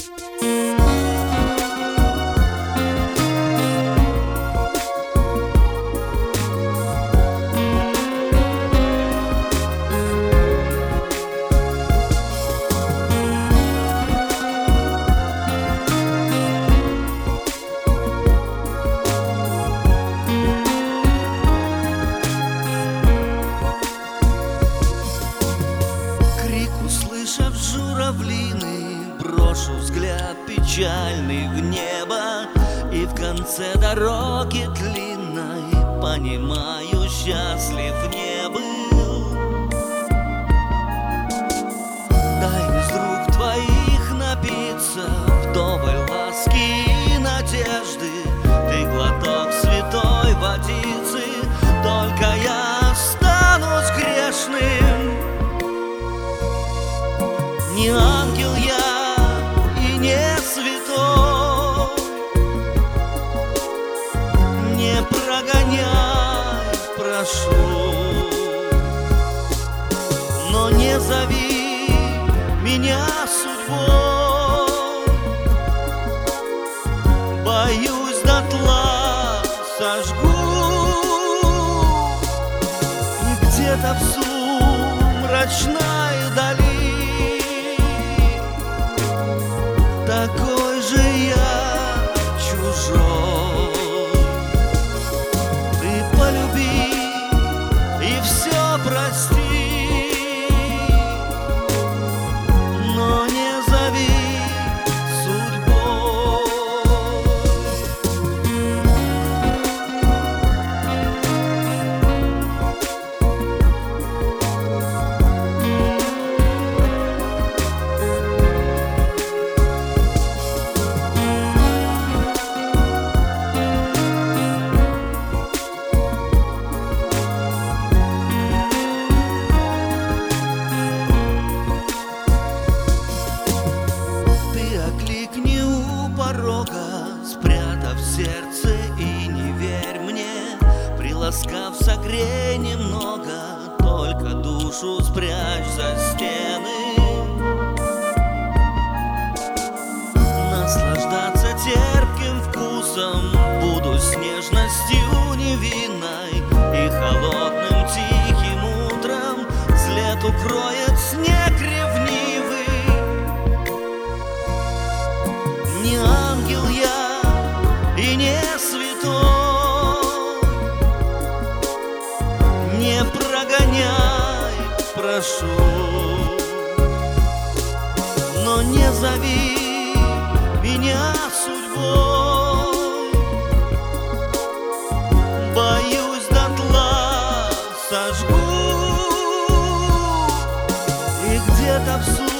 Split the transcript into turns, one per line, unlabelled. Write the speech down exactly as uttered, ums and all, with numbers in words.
Услышав журавлиный, брошу взгляд печальный в небо, и в конце дороги длинной понимаю, счастлив не был. Дай из рук твоих напиться вдоволь ласки и надежды, ты глоток святой водицы, только я останусь грешным. Не ангел я и не святой, не прогоняй, прошу, но не зови меня судьбой. Боюсь, дотла сожгу, и где-то в сумрачной дали такой же я чужой. Ты полюби и все прости, но не зови судьбой. Спрятав сердце и не верь мне, приласкав, согрей немного, только душу спрячь за стены. Наслаждаться терпким вкусом буду с нежностью невинной, и холодным тихим утром след укроет снег ревнивый. Не ангел я и не святой, не прогоняй, прошу, но не зови меня судьбой. Боюсь, дотла сожгу, и где-то в